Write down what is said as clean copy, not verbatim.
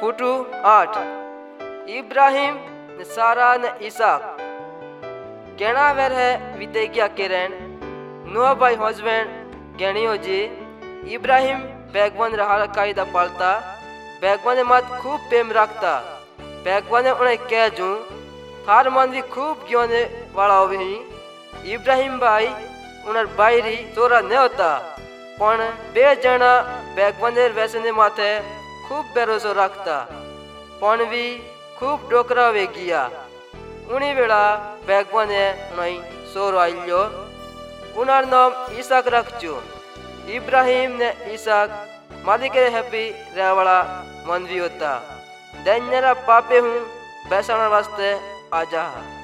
फुटू 8 इब्राहिम ने सारा ने ईसाक केना वेर है वितेगिया केरन नुआ भाई हस्बैंड गेणियो जी इब्राहिम बैगवन रहा कायदा पालता बैगवाने मत खूब प्रेम रखता बैगवाने उन्हें कह जू थार मन भी खूब ग्योने वाला वही इब्राहिम भाई उनर बायरी चोरा न होता पण बे जना बैगवाने वैसने माथे खूब भरोसो रखता पण भी खूब डोकरा वे गया उन्हीं वेला बैगवाने उन्हें सोर आइलो उनार नाम ईसाक रखचो इब्राहिम ने ईसाक मालिक हैप्पी रहवाला मन भी होता दैन्यरा पापे हूँ बैसाण वास्ते आजा।